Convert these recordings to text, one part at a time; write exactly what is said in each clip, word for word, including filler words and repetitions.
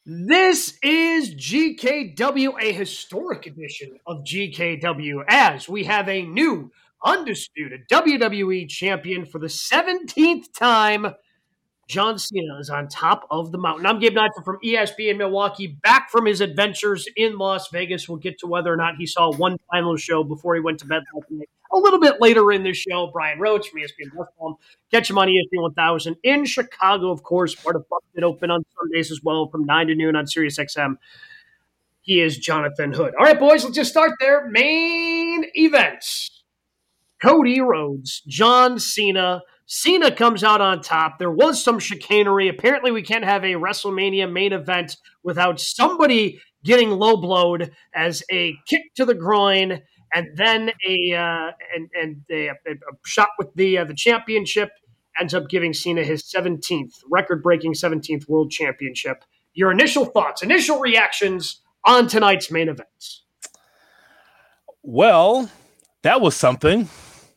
This is G K W, a historic edition of G K W, as we have a new undisputed W W E champion for the seventeenth time. John Cena is on top of the mountain. I'm Gabe Neitzel from E S P N Milwaukee, back from his adventures in Las Vegas. We'll get to whether or not he saw one final show before he went to bed last night. A little bit later in the show, Brian Roach from E S P N Westfall. Catch him on E S P N one thousand in Chicago, of course, part of Busted Open on Sundays as well from nine to noon on Sirius X M. He is Jonathan Hood. All right, boys, let's just start there. Main events. Cody Rhodes, John Cena. Cena comes out on top. There was some chicanery. Apparently, we can't have a WrestleMania main event without somebody getting low blowed as a kick to the groin, and then a uh, and and a, a shot with the uh, the championship ends up giving Cena his seventeenth record-breaking seventeenth World Championship. Your initial thoughts, initial reactions on tonight's main events? Well, that was something,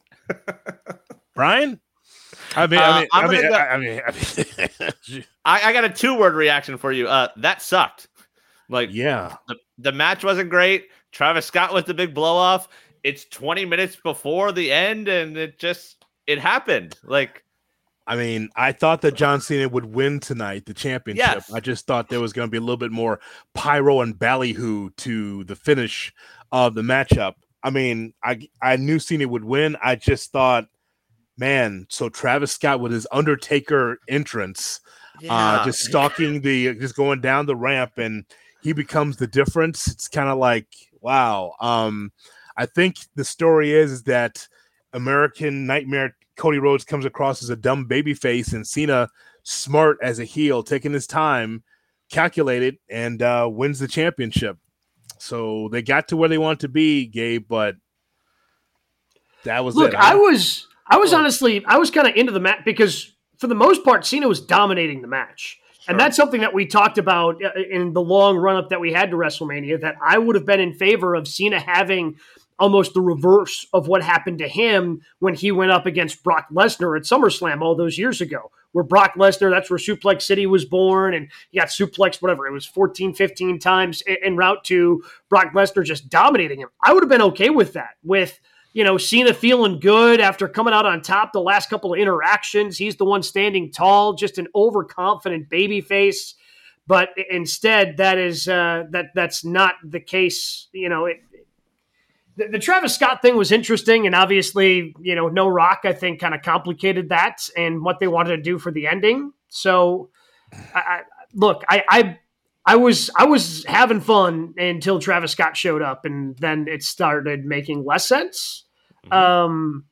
Brian. I mean, I mean, uh, I, mean go, I mean, I mean, I, I got a two-word reaction for you. Uh, that sucked. Like, yeah, the, the match wasn't great. Travis Scott with the big blow-off. It's twenty minutes before the end, and it just it happened. Like, I mean, I thought that John Cena would win tonight, the championship. Yes. I just thought there was going to be a little bit more pyro and ballyhoo to the finish of the matchup. I mean, I I knew Cena would win. I just thought, man, so Travis Scott with his Undertaker entrance, yeah. uh, just stalking the, just going down the ramp, and he becomes the difference. It's kind of like, wow. Um, I think the story is, is that American Nightmare Cody Rhodes comes across as a dumb babyface, and Cena smart as a heel, taking his time, calculated, and uh, wins the championship. So they got to where they want to be, Gabe, but that was Look, it. Look, I was... I was honestly, I was kind of into the match because for the most part, Cena was dominating the match. Sure. And that's something that we talked about in the long run-up that we had to WrestleMania, that I would have been in favor of Cena having almost the reverse of what happened to him when he went up against Brock Lesnar at SummerSlam all those years ago, where Brock Lesnar, that's where Suplex City was born, and he got suplexed, whatever, it was fourteen, fifteen times en route to Brock Lesnar just dominating him. I would have been okay with that, with you know, Cena feeling good after coming out on top the last couple of interactions. He's the one standing tall, just an overconfident babyface. But instead, that is uh, that that's not the case. You know, it, the, the Travis Scott thing was interesting, and obviously, you know, No Rock, I think, kind of complicated that and what they wanted to do for the ending. So, I, I, look, I. I I was I was having fun until Travis Scott showed up, and then it started making less sense. Mm-hmm. Um,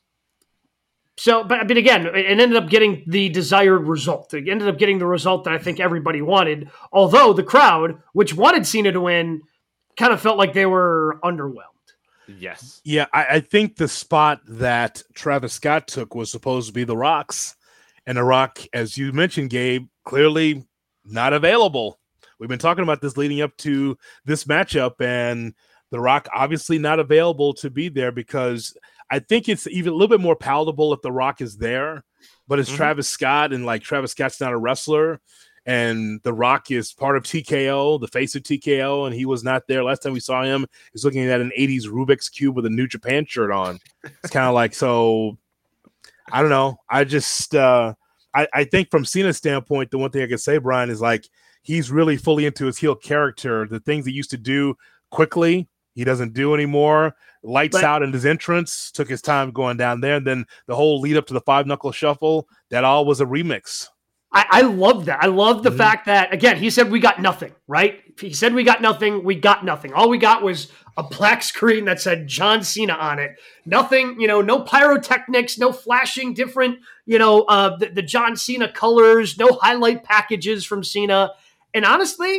so, but, but again, it ended up getting the desired result. It ended up getting the result that I think everybody wanted, although the crowd, which wanted Cena to win, kind of felt like they were underwhelmed. Yes. Yeah, I, I think the spot that Travis Scott took was supposed to be The Rock's, and The Rock, as you mentioned, Gabe, clearly not available. We've been talking about this leading up to this matchup, and The Rock obviously not available to be there because I think it's even a little bit more palatable if The Rock is there, but it's mm-hmm. Travis Scott, and like Travis Scott's not a wrestler, and The Rock is part of T K O, the face of T K O, and he was not there. Last time we saw him, he was looking at an eighties Rubik's Cube with a New Japan shirt on. It's kind of like, so I don't know. I just, uh, I, I think from Cena's standpoint, the one thing I can say, Brian, is like, he's really fully into his heel character. The things he used to do quickly, he doesn't do anymore. Lights but, out in his entrance, took his time going down there. And then the whole lead up to the five knuckle shuffle, that all was a remix. I, I love that. I love the mm-hmm. fact that, again, he said we got nothing, right? He said we got nothing. We got nothing. All we got was a black screen that said John Cena on it. Nothing, you know, no pyrotechnics, no flashing different, you know, uh, the, the John Cena colors, no highlight packages from Cena. And honestly,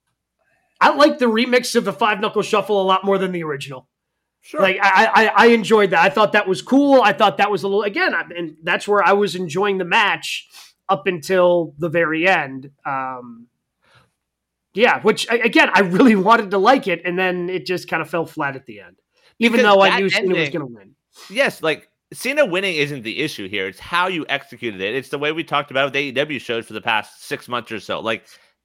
I like the remix of the Five Knuckle Shuffle a lot more than the original. Sure. Like I, I, I enjoyed that. I thought that was cool. I thought that was a little, again, and that's where I was enjoying the match up until the very end. Um, yeah, which again, I really wanted to like it, and then it just kind of fell flat at the end, even because though I knew ending, Cena was going to win. Yes, like Cena winning isn't the issue here. It's how you executed it. It's the way we talked about with A E W shows for the past six months or so. Like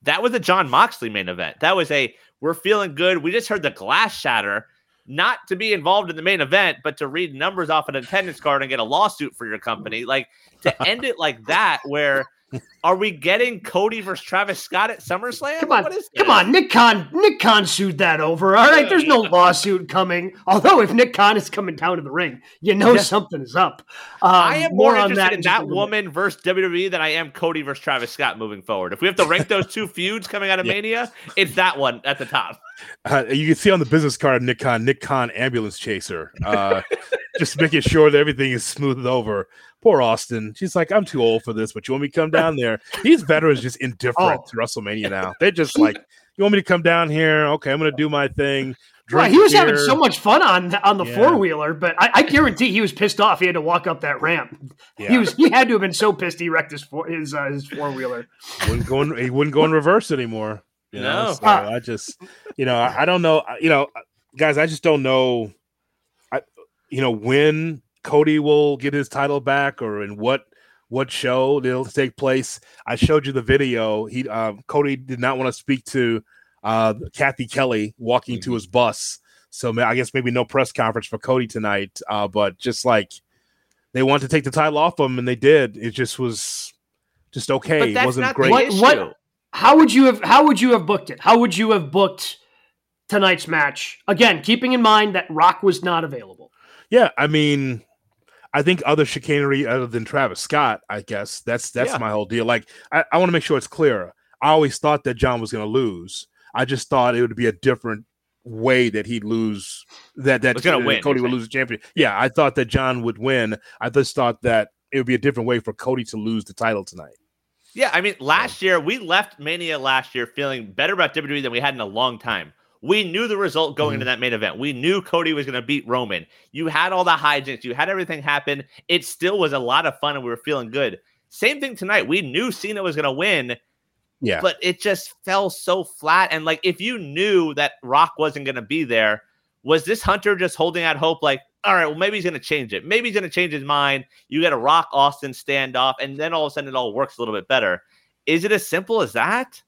That was a Jon Moxley main event. That was a, we're feeling good. We just heard the glass shatter, not to be involved in the main event, but to read numbers off an attendance card and get a lawsuit for your company. Like, to end it like that, where are we getting Cody versus Travis Scott at SummerSlam? Come on, what is come on. Nick Khan, Nick Khan sued that over. All right, there's no lawsuit coming. Although if Nick Khan is coming down to the ring, you know yeah. something is up. Um, I am more, more interested that in that woman bit. versus W W E than I am Cody versus Travis Scott moving forward. If we have to rank those two feuds coming out of yeah. Mania, it's that one at the top. Uh, you can see on the business card of Nick Khan, Nick Khan ambulance chaser, uh, just making sure that everything is smoothed over. Poor Austin. She's like, I'm too old for this, but you want me to come down there? These veterans just indifferent oh. to WrestleMania now. They're just like, you want me to come down here? Okay, I'm going to do my thing. Right, he was beer. having so much fun on on the yeah. four wheeler, but I, I guarantee he was pissed off. He had to walk up that ramp. Yeah. He was he had to have been so pissed he wrecked his four, his uh, his four wheeler. Wouldn't go in, he wouldn't go in reverse anymore. You know, no, so uh, I just, you know, I, I don't know. You know, guys, I just don't know. I, you know, when Cody will get his title back, or in what what show it'll take place. I showed you the video. He uh, Cody did not want to speak to uh, Kathy Kelly walking mm-hmm. to his bus, so I guess maybe no press conference for Cody tonight. Uh, but just like they wanted to take the title off him, and they did. It just was just okay. It wasn't great. What, what, how would you have? How would you have booked it? How would you have booked tonight's match? Again, keeping in mind that Rock was not available. Yeah, I mean. I think other chicanery other than Travis Scott, I guess that's that's yeah. my whole deal. Like, I, I want to make sure it's clear. I always thought that John was going to lose. I just thought it would be a different way that he'd lose. That that uh, win, Cody would lose the championship. Yeah, I thought that John would win. I just thought that it would be a different way for Cody to lose the title tonight. Yeah, I mean, last year we left Mania last year feeling better about W W E than we had in a long time. We knew the result going mm-hmm. into that main event. We knew Cody was going to beat Roman. You had all the hijinks. You had everything happen. It still was a lot of fun, and we were feeling good. Same thing tonight. We knew Cena was going to win, yeah, but it just fell so flat. And, like, if you knew that Rock wasn't going to be there, was this Hunter just holding out hope, like, all right, well, maybe he's going to change it. Maybe he's going to change his mind. You got a Rock Austin standoff, and then all of a sudden it all works a little bit better. Is it as simple as that?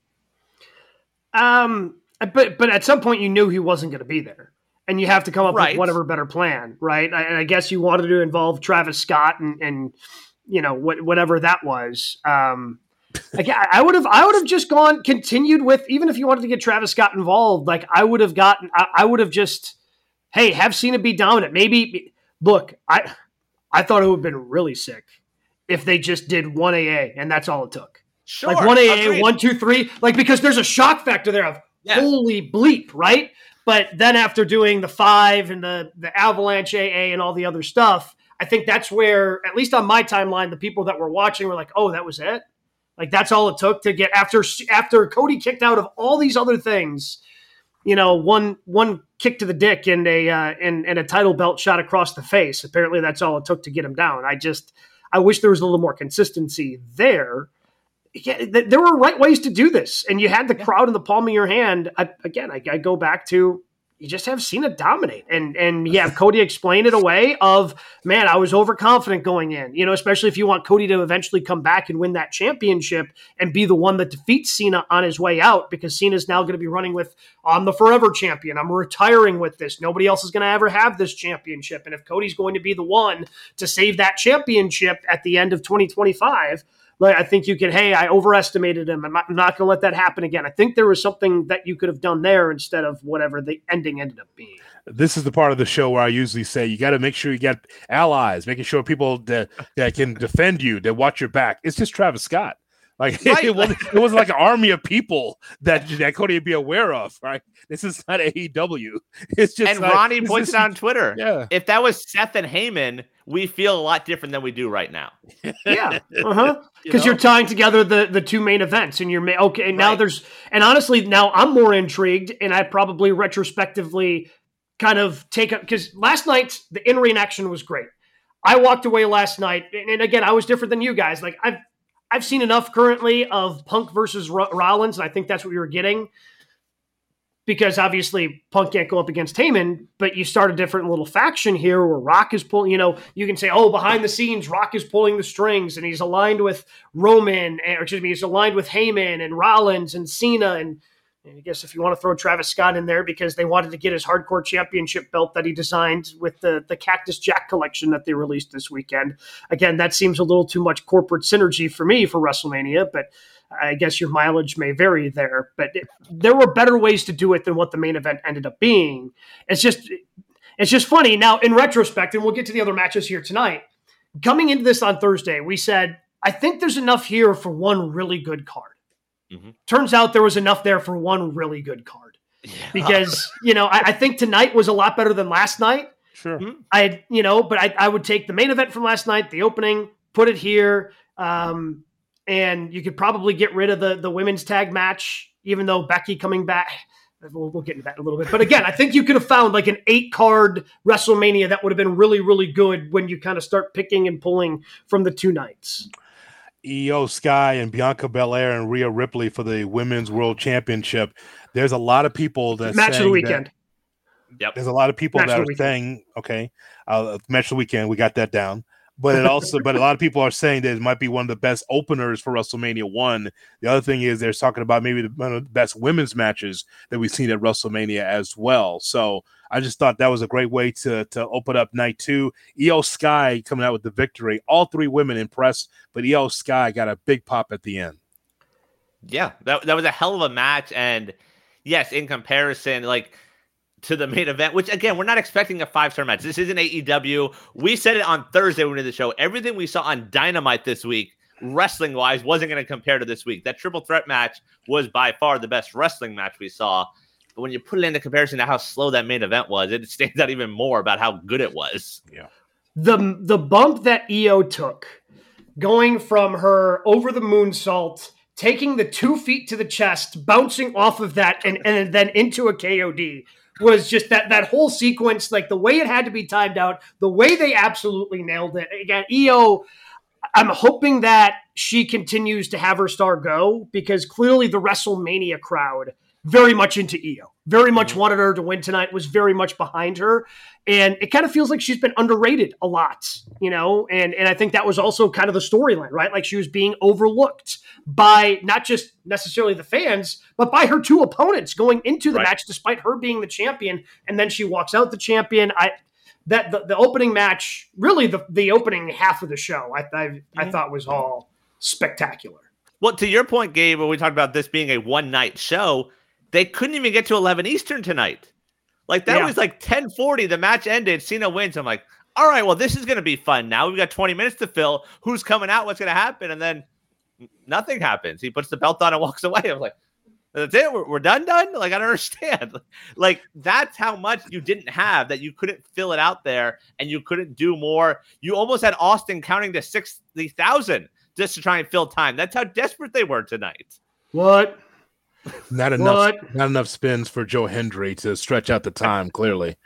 Um... But but at some point you knew he wasn't going to be there, and you have to come up right. with whatever better plan, right? And I guess you wanted to involve Travis Scott and, and you know what whatever that was. Um, like I would have I would have just gone continued with, even if you wanted to get Travis Scott involved, like I would have gotten I, I would have just hey have Cena be dominant. Maybe look I I thought it would have been really sick if they just did one A A and that's all it took. Sure, like one A A, one two three, like because there's a shock factor there of. Yeah. Holy bleep, right? But then after doing the five and the, the Avalanche A A and all the other stuff, I think that's where, at least on my timeline, the people that were watching were like, oh, that was it? Like, that's all it took to get, after after Cody kicked out of all these other things, you know, one one kick to the dick and a, uh, and, and a title belt shot across the face. Apparently that's all it took to get him down. I just, I wish there was a little more consistency there. Yeah, there were right ways to do this, and you had the crowd in the palm of your hand. I, again, I, I go back to you just have Cena dominate, and and you have Cody explain it away of, man, I was overconfident going in, you know, especially if you want Cody to eventually come back and win that championship and be the one that defeats Cena on his way out, because Cena's now going to be running with, I'm the forever champion. I'm retiring with this. Nobody else is going to ever have this championship. And if Cody's going to be the one to save that championship at the end of twenty twenty-five, like, I think you can, hey, I overestimated him. I'm not, I'm not going to let that happen again. I think there was something that you could have done there instead of whatever the ending ended up being. This is the part of the show where I usually say you got to make sure you get allies, making sure people that, that can defend you, that watch your back. It's just Travis Scott. Like right. it, wasn't, it wasn't like an army of people that, that Cody would be aware of, right? This is not A E W. It's just and like, Ronnie points just, it on Twitter. Yeah, if that was Seth and Heyman, we feel a lot different than we do right now. Yeah, uh huh. Because you know? You're tying together the the two main events, and you're ma- okay. Now right. there's, and honestly, now I'm more intrigued, and I probably retrospectively kind of take up, because last night the in ring action was great. I walked away last night, and, and again, I was different than you guys. Like I've. I've seen enough currently of Punk versus R- Rollins, and I think that's what we were getting. because obviously Punk can't go up against Heyman, but you start a different little faction here where Rock is pulling, you know, you can say, oh, behind the scenes, Rock is pulling the strings and he's aligned with Roman, or excuse me, he's aligned with Heyman and Rollins and Cena. And, and I guess if you want to throw Travis Scott in there because they wanted to get his hardcore championship belt that he designed with the, the Cactus Jack collection that they released this weekend. Again, that seems a little too much corporate synergy for me for WrestleMania, but I guess your mileage may vary there, but it, there were better ways to do it than what the main event ended up being. It's just, it's just funny. Now, in retrospect, and we'll get to the other matches here tonight, coming into this on Thursday, we said, I think there's enough here for one really good card. Mm-hmm. Turns out there was enough there for one really good card yeah. because, you know, I, I think tonight was a lot better than last night. Sure. I, you know, but I, I would take the main event from last night, the opening, put it here. Um, And you could probably get rid of the, the women's tag match, even though Becky coming back. We'll, we'll get into that in a little bit. But again, I think you could have found like an eight-card WrestleMania that would have been really, really good when you kind of start picking and pulling from the two nights. Io Sky and Bianca Belair and Rhea Ripley for the Women's World Championship. There's a lot of people that match of the weekend. Yep. There's a lot of people match that are weekend. saying, okay, uh, match of the weekend, we got that down. But it also, but a lot of people are saying that it might be one of the best openers for WrestleMania one. The other thing is they're talking about maybe the, one of the best women's matches that we've seen at WrestleMania as well. So I just thought that was a great way to to open up night two. Io Sky coming out with the victory. All three women impressed, but Io Sky got a big pop at the end. Yeah, that that was a hell of a match, and yes, in comparison, like, to the main event, which again, we're not expecting a five-star match. This isn't A E W. We said it on Thursday when we did the show. Everything we saw on Dynamite this week, wrestling-wise, wasn't going to compare to this week. That triple threat match was by far the best wrestling match we saw. But when you put it into comparison to how slow that main event was, it stands out even more about how good it was. Yeah. The, the bump that Io took, going from her over the moonsault, taking the two feet to the chest, bouncing off of that, and, and then into a K O D, was just that that whole sequence, like the way it had to be timed out, the way they absolutely nailed it. Again, Io, I'm hoping that she continues to have her star go, because clearly the WrestleMania crowd very much into Io, very much mm-hmm. wanted her to win tonight, was very much behind her. And it kind of feels like she's been underrated a lot, you know? And, and I think that was also kind of the storyline, right? Like she was being overlooked by not just necessarily the fans, but by her two opponents going into the right. match, despite her being the champion. And then she walks out the champion. I, that the, the opening match, really the, the opening half of the show, I, I, mm-hmm. I thought was all spectacular. Well, to your point, Gabe, when we talked about this being a one night show, they couldn't even get to eleven Eastern tonight. Like that yeah. was like ten forty. The match ended. Cena wins. I'm like, all right, well, this is going to be fun. Now we've got twenty minutes to fill. Who's coming out? What's going to happen? And then nothing happens. He puts the belt on and walks away. I was like, that's it. We're, we're done, done. Like, I don't understand. Like, that's how much you didn't have, that you couldn't fill it out there and you couldn't do more. You almost had Austin counting to sixty thousand just to try and fill time. That's how desperate they were tonight. What? Not enough, what? Not enough spins for Joe Hendry to stretch out the time. Clearly,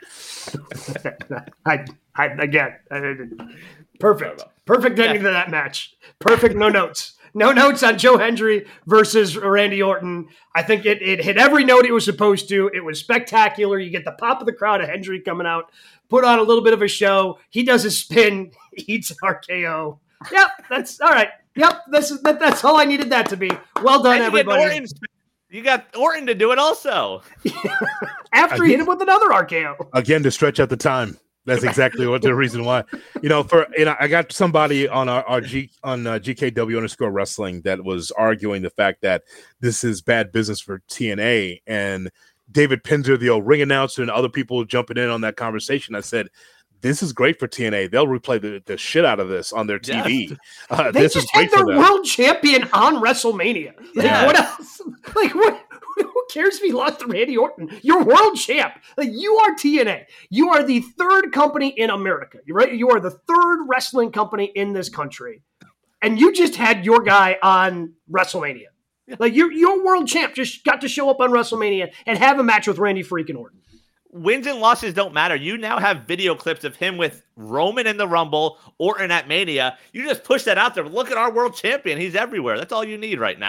I, I again, I, perfect, perfect ending yeah. to that match. Perfect, no notes, no notes on Joe Hendry versus Randy Orton. I think it it hit every note it was supposed to. It was spectacular. You get the pop of the crowd of Hendry coming out, put on a little bit of a show. He does a spin, he eats an R K O. Yep, that's all right. Yep, this is that, that's all I needed that to be. Well done, everybody. You got Orton to do it also. After he hit him with another R K O. Again, to stretch out the time. That's exactly what the reason why. You know, for you know, I got somebody on our, our G on uh, G K W underscore wrestling that was arguing the fact that this is bad business for T N A, and David Pinzer, the old ring announcer, and other people jumping in on that conversation. I said, this is great for T N A. They'll replay the, the shit out of this on their T V. Yes. Uh, they this just is great had their for them. world champion on WrestleMania. Like, yes. what else? Like, what? Who cares if he lost to Randy Orton? You're world champ. Like, you are T N A. You are the third company in America. You're right. You are the third wrestling company in this country, and you just had your guy on WrestleMania. Like, you're your world champ just got to show up on WrestleMania and have a match with Randy freaking Orton. Wins and losses don't matter. You now have video clips of him with Roman in the Rumble, Orton at Mania. You just push that out there. Look at our world champion. He's everywhere. That's all you need right now.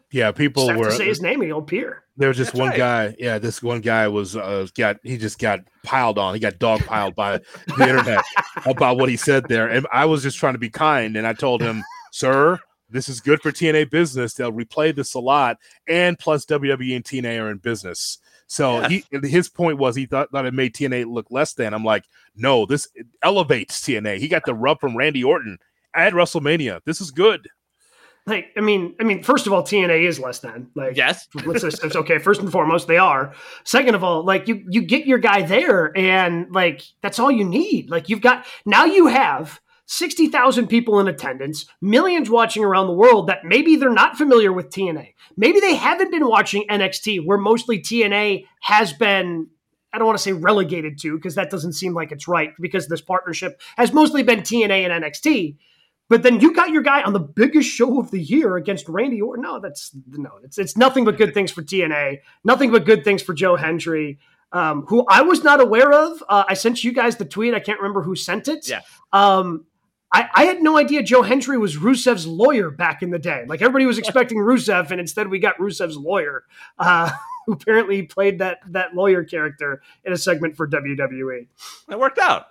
Yeah, people Just have were to say his name and he'll appear. There was just That's one right. guy. Yeah, this one guy was uh, got he just got piled on. He got dog piled by the internet about what he said there. And I was just trying to be kind, and I told him, "Sir, this is good for T N A business. They'll replay this a lot, and plus W W E and T N A are in business." So Yes. he his point was he thought, thought it made T N A look less than. I'm like, no, this elevates T N A. He got the rub from Randy Orton at WrestleMania. This is good. Like, I mean, I mean, first of all, T N A is less than. Like, Yes. let's just, it's okay. First and foremost, they are. Second of all, like you, you get your guy there, and like that's all you need. Like you've got now, you have sixty thousand people in attendance, millions watching around the world that maybe they're not familiar with T N A. Maybe they haven't been watching N X T, where mostly T N A has been. I don't want to say relegated to, because that doesn't seem like it's right, because this partnership has mostly been T N A and N X T. But then you got your guy on the biggest show of the year against Randy Orton. No, that's no, it's it's nothing but good things for T N A, nothing but good things for Joe Hendry, um, who I was not aware of. Uh, I sent you guys the tweet. I can't remember who sent it. Yeah. Um, I, I had no idea Joe Hendry was Rusev's lawyer back in the day. Like everybody was expecting Rusev, and instead we got Rusev's lawyer, uh, who apparently played that that lawyer character in a segment for W W E. It worked out.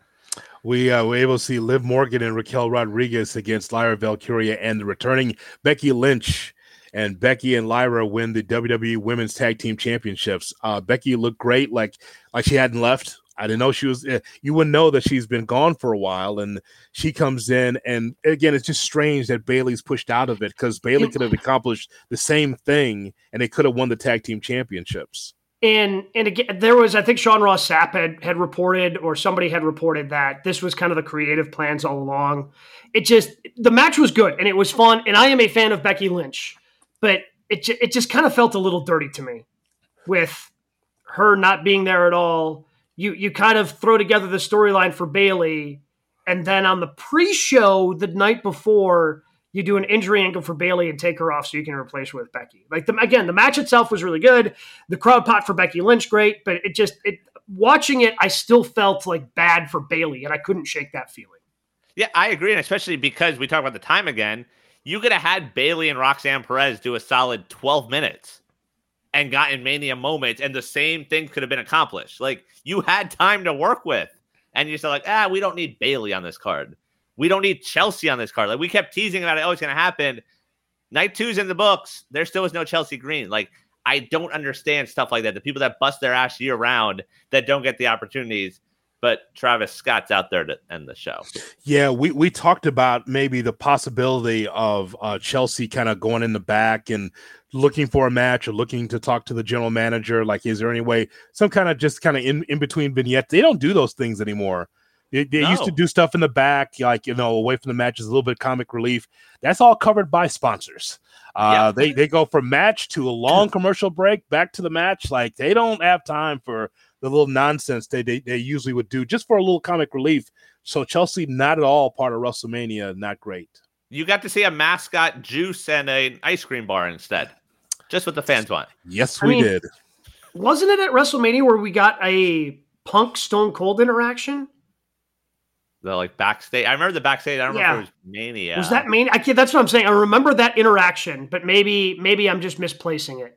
We uh, were able to see Liv Morgan and Raquel Rodriguez against Lyra Valkyria and the returning Becky Lynch. And Becky and Lyra win the W W E Women's Tag Team Championships. Uh, Becky looked great, like like she hadn't left. I didn't know she was. Uh, you wouldn't know that she's been gone for a while, and she comes in. And again, it's just strange that Bayley's pushed out of it, because Bayley could have accomplished the same thing, and they could have won the Tag Team Championships. And and again, there was, I think Sean Ross Sapp had, had reported, or somebody had reported, that this was kind of the creative plans all along. It just, the match was good and it was fun. And I am a fan of Becky Lynch, but it it just kind of felt a little dirty to me with her not being there at all. You you kind of throw together the storyline for Bayley, and then on the pre-show the night before, you do an injury angle for Bayley and take her off so you can replace her with Becky. Like the, again, the match itself was really good. The crowd pot for Becky Lynch, great, but it just it watching it, I still felt like bad for Bayley, and I couldn't shake that feeling. Yeah, I agree, and especially because we talk about the time again, you could have had Bayley and Roxanne Perez do a solid twelve minutes and gotten Mania moments, and the same thing could have been accomplished. Like you had time to work with, and you said like, ah, we don't need Bayley on this card. We don't need Chelsea on this card. Like we kept teasing about it. Oh, it's going to happen. Night two's in the books. There still was no Chelsea Green. Like I don't understand stuff like that. The people that bust their ass year round that don't get the opportunities, but Travis Scott's out there to end the show. Yeah, we, we talked about maybe the possibility of uh, Chelsea kind of going in the back and looking for a match, or looking to talk to the general manager. Like, is there any way, some kind of just kind of in, in between vignettes? They don't do those things anymore. They, they no. used to do stuff in the back, like, you know, away from the matches, a little bit of comic relief. That's all covered by sponsors. Uh, yeah. They they go from match to a long commercial break, back to the match. Like, they don't have time for the little nonsense they, they they usually would do just for a little comic relief. So Chelsea, not at all part of WrestleMania, not great. You got to see a mascot juice and an ice cream bar instead, just what the fans want. Yes, I we mean, did. Wasn't it at WrestleMania where we got a Punk Stone Cold interaction? The like backstage. I remember the backstage. I don't yeah. remember if it was Mania. Was that Mania? I can't, that's what I'm saying. I remember that interaction, but maybe maybe I'm just misplacing it.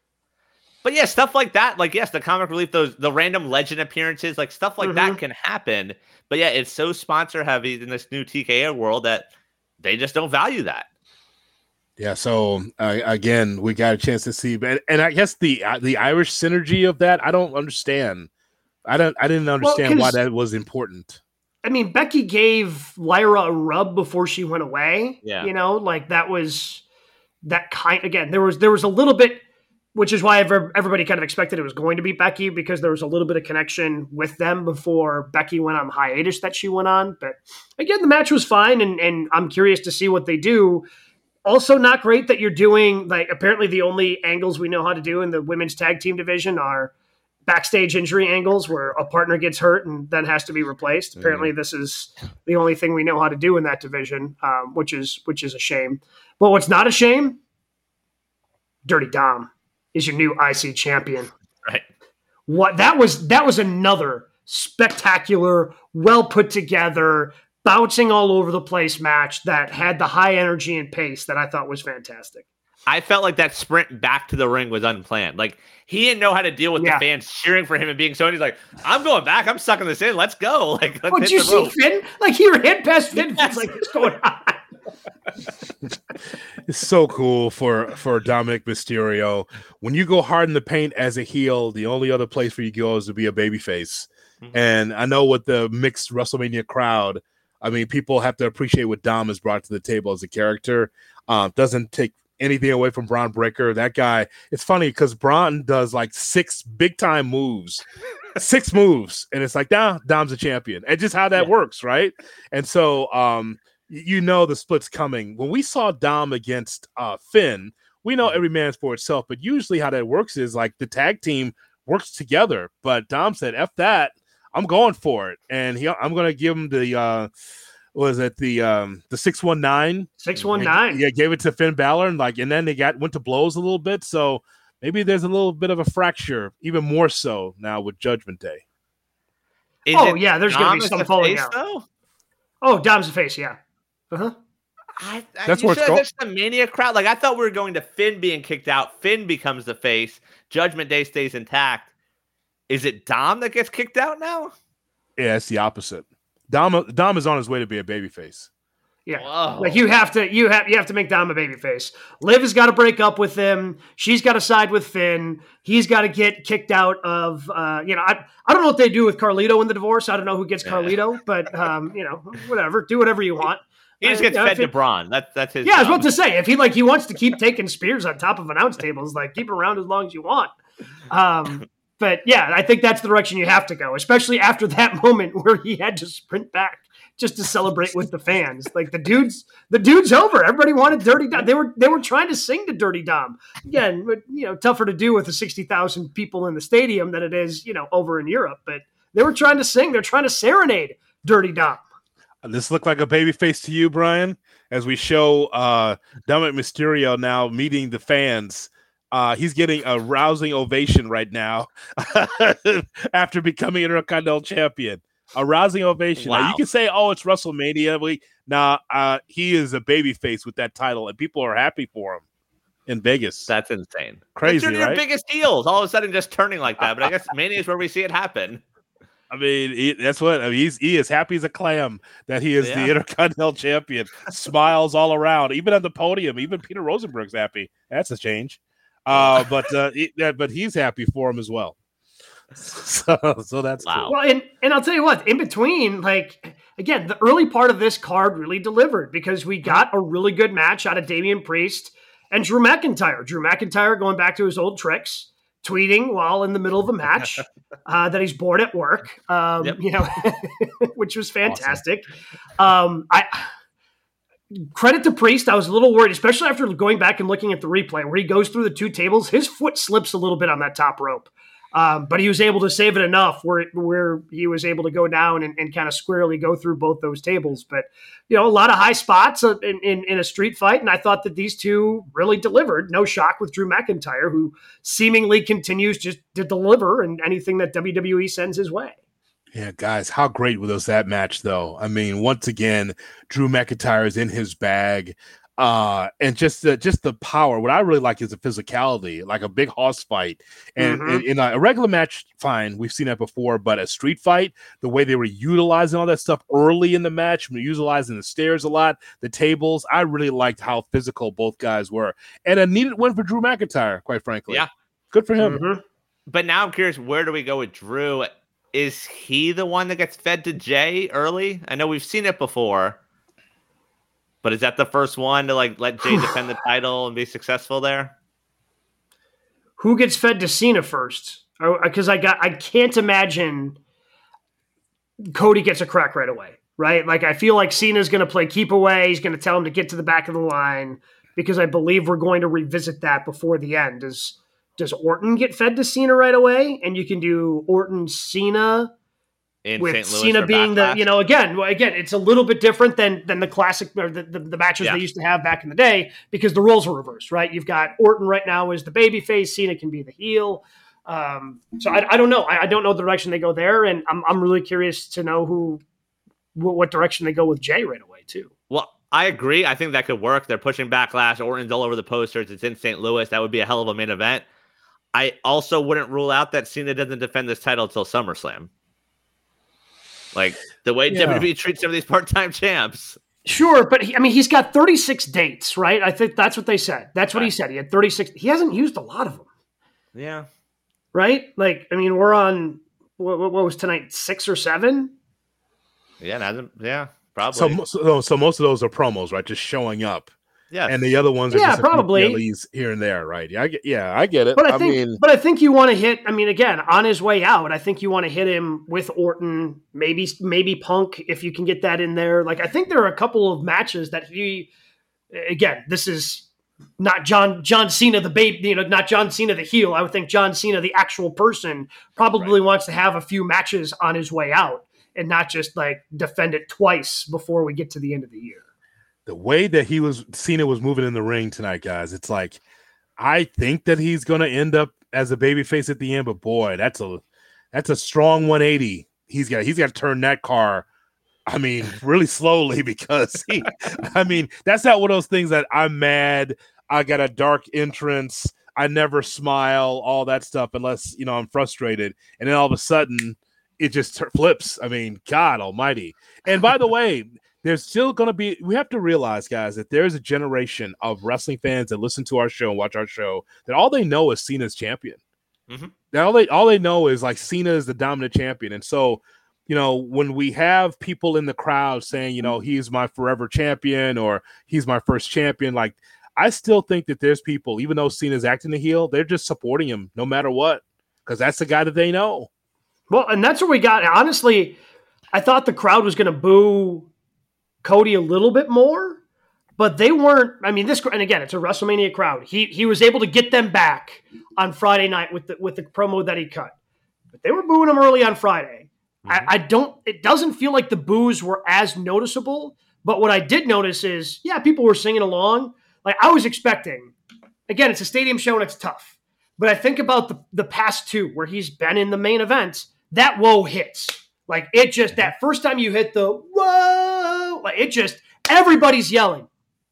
But yeah, stuff like that. Like, yes, the comic relief, those the random legend appearances, like stuff like mm-hmm. that can happen. But yeah, it's so sponsor heavy in this new T K O world that they just don't value that. Yeah. So uh, again, we got a chance to see, and, and I guess the uh, the Irish synergy of that, I don't understand. I don't. I didn't understand well, why that was important. I mean, Becky gave Lyra a rub before she went away. Yeah. You know, like that was that kind. Again, there was there was a little bit, which is why everybody kind of expected it was going to be Becky, because there was a little bit of connection with them before Becky went on the hiatus that she went on. But again, the match was fine, and and I'm curious to see what they do. Also, not great that you're doing, like, apparently the only angles we know how to do in the women's tag team division are backstage injury angles where a partner gets hurt and then has to be replaced. Mm-hmm. Apparently this is the only thing we know how to do in that division, um, which is which is a shame. But what's not a shame, Dirty Dom is your new I C champion. Right. What that was that was another spectacular, well put together, bouncing all over the place match that had the high energy and pace that I thought was fantastic. I felt like that sprint back to the ring was unplanned. Like he didn't know how to deal with yeah. the fans cheering for him and being so. He's like, "I'm going back. I'm sucking this in. Let's go!" Like, let's oh, did you see rope. Finn? Like he ran past Finn. Yes. Like, what's going on? It's so cool for for Dominic Mysterio. When you go hard in the paint as a heel, the only other place for you go is to be a babyface. Mm-hmm. And I know with the mixed WrestleMania crowd, I mean, people have to appreciate what Dom has brought to the table as a character. Um, doesn't take anything away from Braun Breaker. That guy, it's funny because Braun does like six big time moves, six moves, and it's like, nah, Dom's a champion. And just how that yeah. works, right? And so, um, you know, the split's coming. When we saw Dom against uh, Finn, we know every man's for itself, but usually how that works is like the tag team works together. But Dom said, F that, I'm going for it. And he, I'm going to give him the, uh, was it the um, the six one nine? six one nine. Yeah, gave it to Finn Balor, and like, and then they got went to blows a little bit. So maybe there's a little bit of a fracture, even more so now with Judgment Day. Is oh yeah, there's going to be some falling face, out. Though? Oh, Dom's the face, yeah. Uh-huh. I, I, That's where it's going. There's the Mania crowd. Like I thought we were going to Finn being kicked out. Finn becomes the face. Judgment Day stays intact. Is it Dom that gets kicked out now? Yeah, it's the opposite. Dom Dom is on his way to be a babyface. Yeah, Whoa. Like you have to, you have, you have to make Dom a babyface. Liv has got to break up with him. She's got to side with Finn. He's got to get kicked out of. Uh, you know, I, I don't know what they do with Carlito in the divorce. I don't know who gets yeah. Carlito, but um, you know, whatever. Do whatever you want. He just gets uh, fed to Braun. That's that's his. Yeah, job. I was about to say if he like he wants to keep taking spears on top of announce tables, like keep him around as long as you want. Um, but yeah, I think that's the direction you have to go, especially after that moment where he had to sprint back just to celebrate with the fans. Like the dude's the dude's over. Everybody wanted Dirty Dom. They were they were trying to sing to Dirty Dom. Again, but you know, tougher to do with the sixty thousand people in the stadium than it is, you know, over in Europe. But they were trying to sing. They're trying to serenade Dirty Dom. This look like a baby face to you, Brian, as we show uh, Dominic Mysterio now meeting the fans. Uh, he's getting a rousing ovation right now after becoming Intercontinental Champion. A rousing ovation. Wow. Now, you can say, oh, it's WrestleMania. We, nah, uh, he is a baby face with that title, and people are happy for him in Vegas. That's insane. Crazy, right? Your biggest heels all of a sudden just turning like that. But I guess Mania is where we see it happen. I mean, he, that's what I mean, he's he is happy as a clam that he is yeah. the Intercontinental Champion. Smiles all around, even on the podium. Even Peter Rosenberg's happy. That's a change. Uh, but uh, he, yeah, but he's happy for him as well. So, so that's wow. Cool. Well, and and I'll tell you what, in between, like again, the early part of this card really delivered because we got a really good match out of Damian Priest and Drew McIntyre. Drew McIntyre going back to his old tricks, tweeting while in the middle of a match uh, that he's bored at work, um, yep. you know, which was fantastic. Awesome. Um, I credit to Priest. I was a little worried, especially after going back and looking at the replay where he goes through the two tables. His foot slips a little bit on that top rope, um, but he was able to save it enough where where he was able to go down and, and kind of squarely go through both those tables. But you know, a lot of high spots in, in, in a street fight, and I thought that these two really delivered. No shock with Drew McIntyre, who seemingly continues just to deliver in anything that W W E sends his way. Yeah, guys, how great was that match, though? I mean, once again, Drew McIntyre is in his bag, uh, and just the, just the power. What I really like is the physicality, like a big hoss fight. And Mm-hmm. in, in a, a regular match, fine, we've seen that before, but a street fight, the way they were utilizing all that stuff early in the match, utilizing the stairs a lot, the tables, I really liked how physical both guys were. And a needed win for Drew McIntyre, quite frankly. Yeah. Good for him. Mm-hmm. But now I'm curious, where do we go with Drew? Is he the one that gets fed to Jay early? I know we've seen it before, but is that the first one to like let Jay defend the title and be successful there? Who gets fed to Cena first? Because I got, I can't imagine Cody gets a crack right away, right? Like I feel like Cena's going to play keep away. He's going to tell him to get to the back of the line because I believe we're going to revisit that before the end. Does Does Orton get fed to Cena right away? And you can do Orton Cena in with Saint Louis Cena being Backlash? the, you know, again, well, again, it's a little bit different than than the classic or the, the, the matches Yeah. they used to have back in the day because the roles were reversed, right? You've got Orton right now as the baby face, Cena can be the heel. Um, so I, I don't know. I, I don't know the direction they go there, and I'm I'm really curious to know who what direction they go with Jay right away too. Well, I agree. I think that could work. They're pushing Backlash. Orton's all over the posters. It's in Saint Louis. That would be a hell of a main event. I also wouldn't rule out that Cena doesn't defend this title until SummerSlam. Like the way yeah. W W E treats some of these part-time champs. Sure, but he, I mean, he's got thirty-six dates, right? I think that's what they said. That's what right. he said. He had thirty-six. He hasn't used a lot of them. Yeah. Right? Like, I mean, we're on, what, what was tonight, six or seven? Yeah, hasn't, yeah, probably. So, so, so most of those are promos, right? Just showing up. Yeah, and the other ones are yeah, just probably here and there, right? Yeah, I get, yeah, I get it. But I, I think, mean, but I think you want to hit. I mean, again, on his way out, I think you want to hit him with Orton, maybe maybe Punk if you can get that in there. Like, I think there are a couple of matches that he. Again, this is not John John Cena the babe, you know, not John Cena the heel. I would think John Cena the actual person probably right. wants to have a few matches on his way out and not just like defend it twice before we get to the end of the year. The way that he was, Cena was moving in the ring tonight, guys, it's like, I think that he's going to end up as a babyface at the end, but boy, that's a, that's a strong one eighty. He's got, he's got to turn that car, I mean, really slowly because he, I mean, that's not one of those things that I'm mad. I got a dark entrance. I never smile, all that stuff, unless, you know, I'm frustrated. And then all of a sudden it just t- flips. I mean, God almighty. And by the way, there's still going to be, we have to realize, guys, that there's a generation of wrestling fans that listen to our show and watch our show that all they know is Cena's champion. Mm-hmm. That all they, all they know is like Cena is the dominant champion. And so, you know, when we have people in the crowd saying, you know, he's my forever champion or he's my first champion, like, I still think that there's people, even though Cena's acting the heel, they're just supporting him no matter what, because that's the guy that they know. Well, and that's what we got. Honestly, I thought the crowd was going to boo Cody a little bit more, but they weren't. I mean, this, and again, it's a WrestleMania crowd. He he was able to get them back on Friday night with the with the promo that he cut, but they were booing him early on Friday. Mm-hmm. I, I don't. It doesn't feel like the boos were as noticeable, but what I did notice is, yeah, people were singing along. Like I was expecting. Again, it's a stadium show and it's tough, but I think about the the past two where he's been in the main event. That whoa hits. Like it just, that first time you hit the whoa, like it just, everybody's yelling.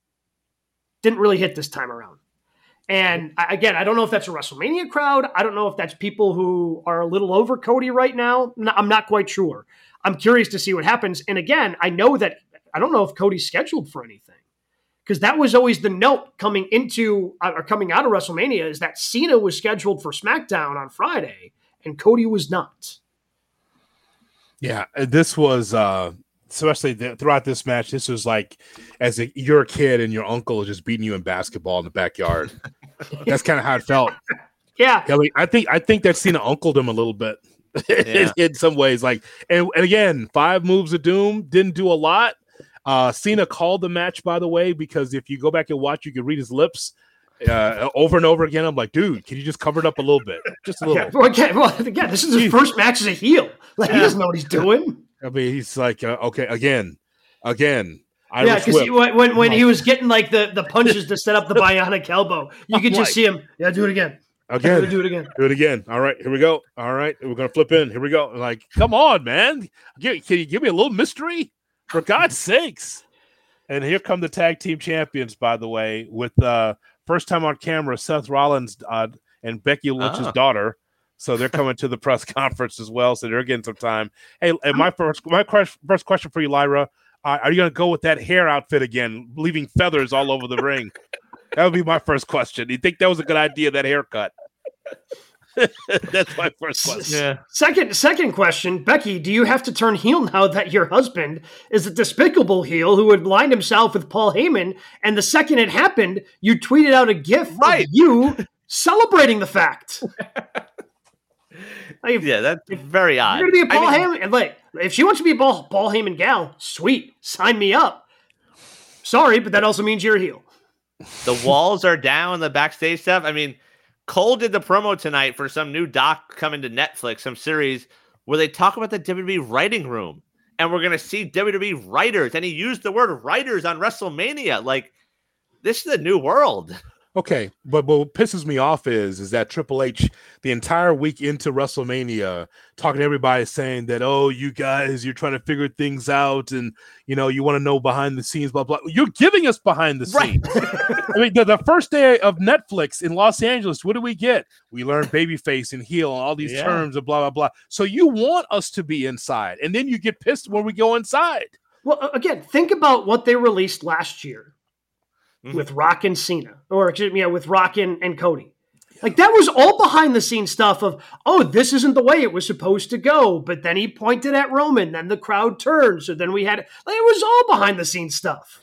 Didn't really hit this time around. And again, I don't know if that's a WrestleMania crowd. I don't know if that's people who are a little over Cody right now. I'm not quite sure. I'm curious to see what happens. And again, I know that, I don't know if Cody's scheduled for anything. Because that was always the note coming into, or coming out of WrestleMania, is that Cena was scheduled for SmackDown on Friday and Cody was not. Yeah, this was, uh, especially the, throughout this match, this was like as a, you're a kid and your uncle is just beating you in basketball in the backyard. That's kind of how it felt. Yeah. I, mean, I think I think that Cena uncled him a little bit yeah. in, in some ways. Like, and, and again, five moves of doom didn't do a lot. Uh, Cena called the match, by the way, because if you go back and watch, you can read his lips. Uh, over and over again, I'm like, dude, can you just cover it up a little bit? Just a little. Yeah, well, again, well, again, this is his first match as a heel. Like, he doesn't know what he's doing. I mean, he's like, uh, okay, again, again. Irish yeah, because when, when, when he was getting, like, the, the punches to set up the bionic elbow, you could just like, see him. Yeah, do it again. Again. Do it again. Do it again. All right, here we go. All right, we're going to flip in. Here we go. Like, come on, man. Can you give me a little mystery? For God's sakes. And here come the tag team champions, by the way, with uh first time on camera, Seth Rollins uh, and Becky Lynch's oh. daughter. So they're coming to the press conference as well. So they're getting some time. Hey, and my first my first question for you, Lyra, uh, are you going to go with that hair outfit again, leaving feathers all over the ring? That would be my first question. Do you think that was a good idea, that haircut? That's my first question. Yeah. Second, second question, Becky, do you have to turn heel now that your husband is a despicable heel who had aligned himself with Paul Heyman? And the second it happened, you tweeted out a gif right. of you celebrating the fact. Like, yeah, that's if, very odd. You're going to be a Paul I mean, Heyman. Like, if she wants to be a Paul, Paul Heyman gal, sweet, sign me up. Sorry, but that also means you're a heel. The walls are down, the backstage stuff. I mean, Cole did the promo tonight for some new doc coming to Netflix, some series where they talk about the W W E writing room. And we're going to see W W E writers. And he used the word writers on WrestleMania. Like, this is a new world. Okay, but, but what pisses me off is is that Triple H the entire week into WrestleMania talking to everybody saying that, oh, you guys, you're trying to figure things out and you know you want to know behind the scenes, blah blah. You're giving us behind the scenes. Right. I mean, the, the first day of Netflix in Los Angeles, what do we get? We learn babyface and heel and all these yeah. terms and blah blah blah. So you want us to be inside, and then you get pissed when we go inside. Well, again, think about what they released last year. Mm-hmm. With Rock and Cena, or excuse me, yeah, with Rock and, and Cody. Like, that was all behind the scenes stuff of, oh, this isn't the way it was supposed to go. But then he pointed at Roman, then the crowd turned. So then we had, like, it was all behind the scenes stuff.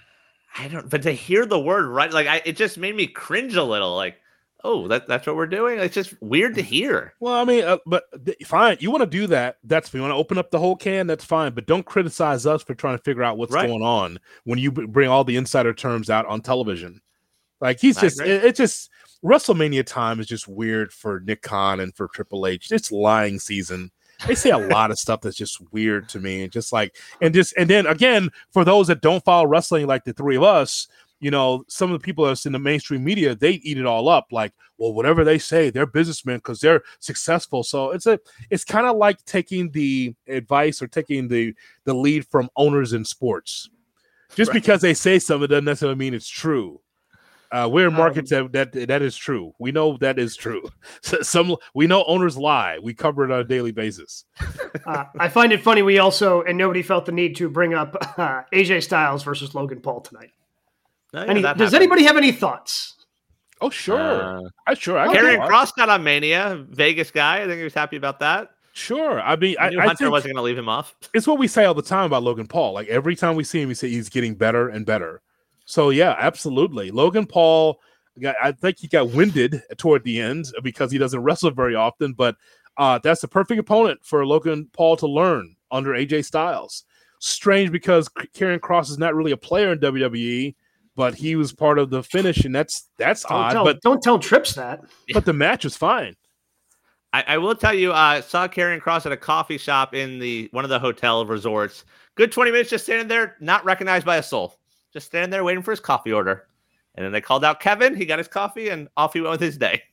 I don't, but to hear the word right, like, I, it just made me cringe a little. Like, oh, that, that's what we're doing? It's just weird to hear. Well, I mean, uh, but th- fine. You want to do that. That's fine. You want to open up the whole can. That's fine. But don't criticize us for trying to figure out what's right. going on when you b- bring all the insider terms out on television. Like, he's just, it, it's just, WrestleMania time is just weird for Nick Khan and for Triple H. It's lying season. They say a lot of stuff that's just weird to me. And just like, and just, and then again, for those that don't follow wrestling like the three of us, you know, some of the people that's in the mainstream media, they eat it all up. Like, well, whatever they say, they're businessmen because they're successful. So it's a, it's kind of like taking the advice or taking the the lead from owners in sports. Just right. because they say something doesn't necessarily mean it's true. Uh, we're in markets um, that, that that is true. We know that is true. So some we know owners lie. We cover it on a daily basis. uh, I find it funny. We also and nobody felt the need to bring up uh, A J Styles versus Logan Paul tonight. Oh, yeah, Any, does happened. Anybody have any thoughts? Oh, sure. Uh, I sure. I Karrion Kross got on Mania, Vegas guy. I think he was happy about that. Sure. I mean, I, I knew I Hunter think wasn't going to leave him off. It's what we say all the time about Logan Paul. Like, every time we see him, we say he's getting better and better. So, yeah, absolutely. Logan Paul, I think he got winded toward the end because he doesn't wrestle very often. But uh, that's the perfect opponent for Logan Paul to learn under A J Styles. Strange because Karrion Kross is not really a player in W W E. But he was part of the finish, and that's that's don't odd. Tell, but don't tell Trips that. But the match was fine. I, I will tell you, I uh, saw Karrion Kross at a coffee shop in the one of the hotel resorts. Good twenty minutes just standing there, not recognized by a soul. Just standing there waiting for his coffee order. And then they called out Kevin. He got his coffee, and off he went with his day.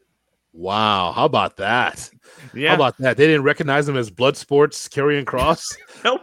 Wow, how about that? Yeah. How about that? They didn't recognize him as Bloodsport's Karrion Kross? Nope.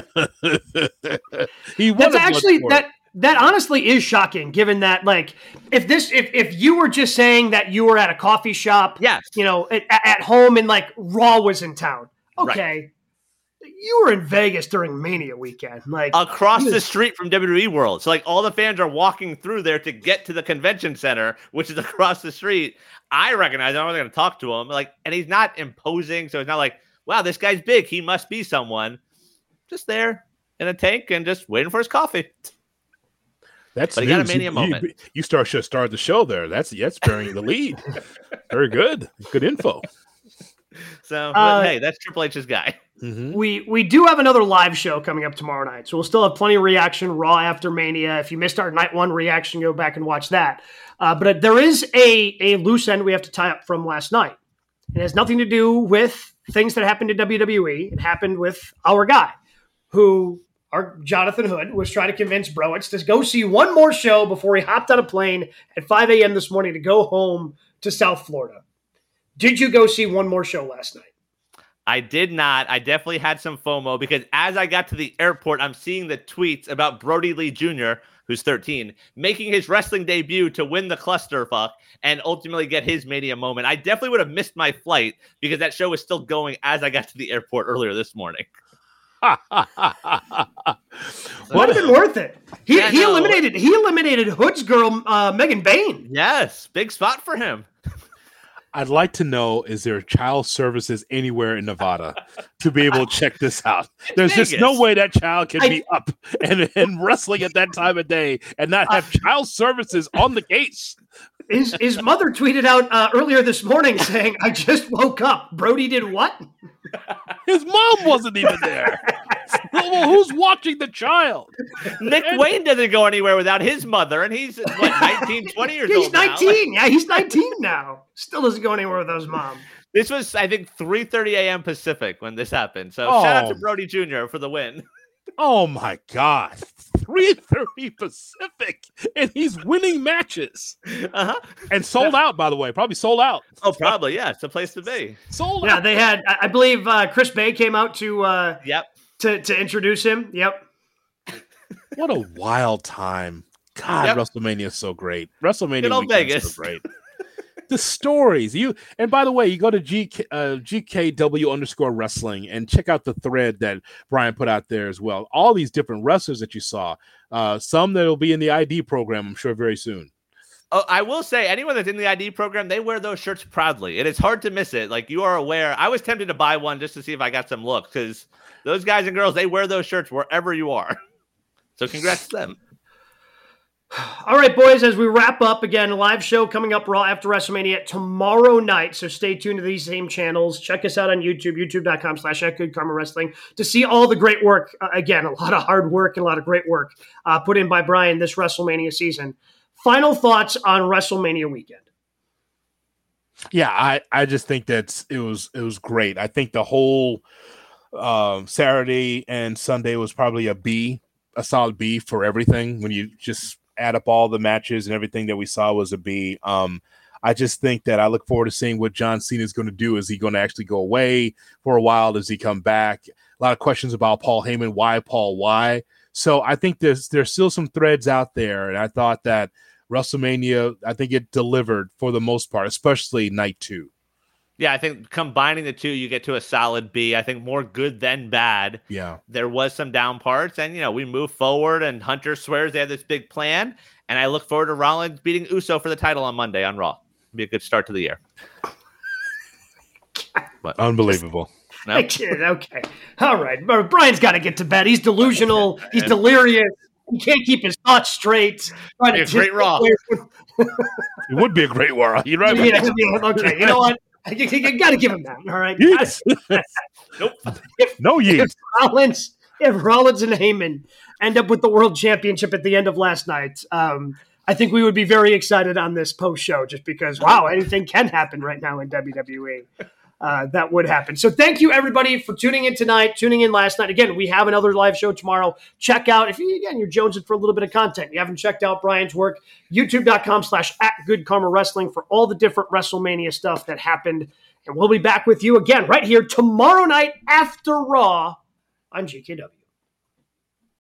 he won That's actually that. That honestly is shocking, given that, like, if this, if, if you were just saying that you were at a coffee shop, yes. you know, at, at home and like Raw was in town, okay, right. You were in Vegas during Mania weekend, like across was, the street from W W E World. So like all the fans are walking through there to get to the convention center, which is across the street. I recognize him. I wasn't going to talk to him, like, and he's not imposing, so it's not like, wow, this guy's big. He must be someone. Just there in a tank and just waiting for his coffee. That's but he got a Mania you, moment. You, you start should start the show there. That's that's bearing the lead. Very good. Good info. So uh, hey, that's Triple H's guy. Mm-hmm. We we do have another live show coming up tomorrow night, so we'll still have plenty of reaction Raw after Mania. If you missed our night one reaction, go back and watch that. Uh, but there is a a loose end we have to tie up from last night. It has nothing to do with things that happened to W W E. It happened with our guy, who. Our Jonathan Hood was trying to convince Browitz to go see one more show before he hopped on a plane at five a.m. this morning to go home to South Florida. Did you go see one more show last night? I did not. I definitely had some FOMO because as I got to the airport, I'm seeing the tweets about Brody Lee Junior, who's thirteen, making his wrestling debut to win the clusterfuck and ultimately get his Mania moment. I definitely would have missed my flight because that show was still going as I got to the airport earlier this morning. Would have been worth it. He yeah, he no. eliminated he eliminated Hood's girl uh, Megan Bain. Yes, big spot for him. I'd like to know: is there child services anywhere in Nevada to be able to check this out? There's Vegas. Just no way that child can I, be up and, and wrestling at that time of day and not have uh, child services on the case. His his mother tweeted out uh, earlier this morning saying, "I just woke up. Brody did what?" His mom wasn't even there. Well, who's watching the child? Nick and, Wayne doesn't go anywhere without his mother, and he's what, nineteen, twenty years he's old nineteen. Now. Yeah, he's nineteen now. Still doesn't go anywhere with his mom. This was, I think, three thirty a.m. Pacific when this happened. So oh. shout out to Brody Junior for the win. Oh, my God. three thirty Pacific. and he's winning matches. Uh-huh. And sold out, by the way. Probably sold out. Oh, probably, yeah. It's a place to be. Sold Yeah, out. they had, I I believe uh, Chris Bay came out to uh, Yep. to to introduce him. Yep. What a wild time. God, Yep. WrestleMania is so great. WrestleMania Good old weekend is Vegas. so great. The stories. You and by the way, you go to G K, uh, G K W underscore wrestling and check out the thread that Brian put out there as well. All these different wrestlers that you saw. Uh, some that will be in the I D program, I'm sure, very soon. Oh, I will say, anyone that's in the I D program, they wear those shirts proudly, and it's hard to miss it. Like, you are aware. I was tempted to buy one just to see if I got some looks, because those guys and girls, they wear those shirts wherever you are. So congrats to them. All right, boys, as we wrap up, again, a live show coming up Raw after WrestleMania tomorrow night. So stay tuned to these same channels. Check us out on YouTube, youtube.com slash at Good Karma Wrestling to see all the great work. Uh, again, a lot of hard work and a lot of great work uh, put in by Brian this WrestleMania season. Final thoughts on WrestleMania weekend. Yeah, I, I just think that's it was it was great. I think the whole um, Saturday and Sunday was probably a B, a solid B for everything. When you just add up all the matches and everything that we saw was a B. Um, I just think that I look forward to seeing what John Cena is going to do. Is he going to actually go away for a while? Does he come back? A lot of questions about Paul Heyman. Why Paul? Why? So I think there's there's still some threads out there, and I thought that WrestleMania, I think it delivered for the most part, especially night two. Yeah, I think combining the two, you get to a solid B. I think more good than bad. Yeah. There was some down parts, and, you know, we move forward, and Hunter swears they have this big plan, and I look forward to Rollins beating Uso for the title on Monday on Raw. It'll be a good start to the year. But unbelievable. I kid. Okay. All right. Brian's got to get to bed. He's delusional. He's delirious. He can't keep his thoughts straight. Be a great Raw. It would be a great Raw. You're right. Yeah, yeah, okay. You know what? You, you got to give him that. All right. Yes. Nope. If, no years. If Rollins, if Rollins and Heyman end up with the world championship at the end of last night, um, I think we would be very excited on this post show just because, wow, anything can happen right now in W W E. Uh, that would happen. So thank you, everybody, for tuning in tonight, tuning in last night. Again, we have another live show tomorrow. Check out, if you, again, you're jonesing for a little bit of content, you haven't checked out Brian's work, youtube.com slash at Good Karma Wrestling for all the different WrestleMania stuff that happened. And we'll be back with you again right here tomorrow night after Raw on G K W.